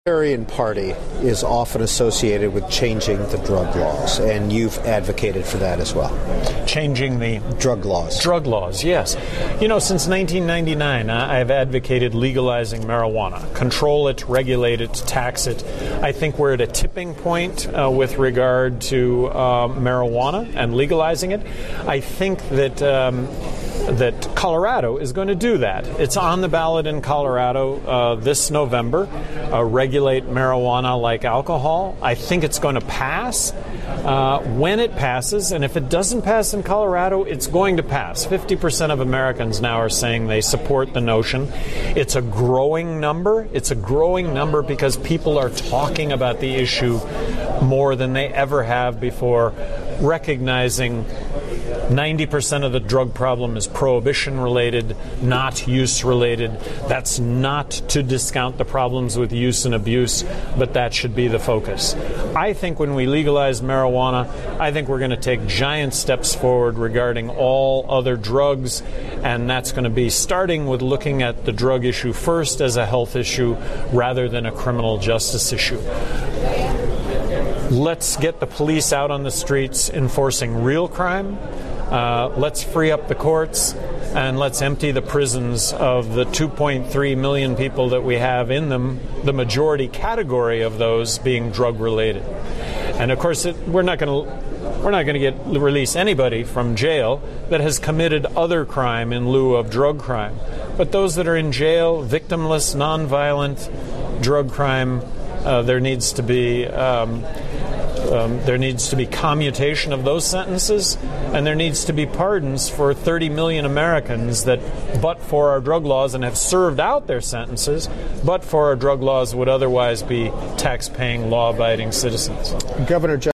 Libertarian Party is often associated with changing the drug laws, and you've advocated for that as well. Changing the drug laws. Drug laws, yes. You know, since 1999, I've advocated legalizing marijuana. Control it, regulate it, tax it. I think we're at a tipping point with regard to marijuana and legalizing it. I think that Colorado is going to do that. It's on the ballot in Colorado this November. Regulate marijuana like alcohol. I think it's going to pass. When it passes, and if it doesn't pass in Colorado, it's going to pass. 50% of Americans now are saying they support the notion. It's a growing number. It's a growing number because people are talking about the issue more than they ever have before, recognizing 90% of the drug problem is prohibition-related, not use-related. That's not to discount the problems with use and abuse, but that should be the focus. I think when we legalize marijuana, I think we're going to take giant steps forward regarding all other drugs, and that's going to be starting with looking at the drug issue first as a health issue rather than a criminal justice issue. Let's get the police out on the streets enforcing real crime. Let's free up the courts, and let's empty the prisons of the 2.3 million people that we have in them, the majority category of those being drug-related. And of course, we're not going to release anybody from jail that has committed other crime in lieu of drug crime. But those that are in jail, victimless, nonviolent drug crime, there needs to be commutation of those sentences, and there needs to be pardons for 30 million Americans that, but for our drug laws and have served out their sentences, but for our drug laws would otherwise be tax-paying, law-abiding citizens. Governor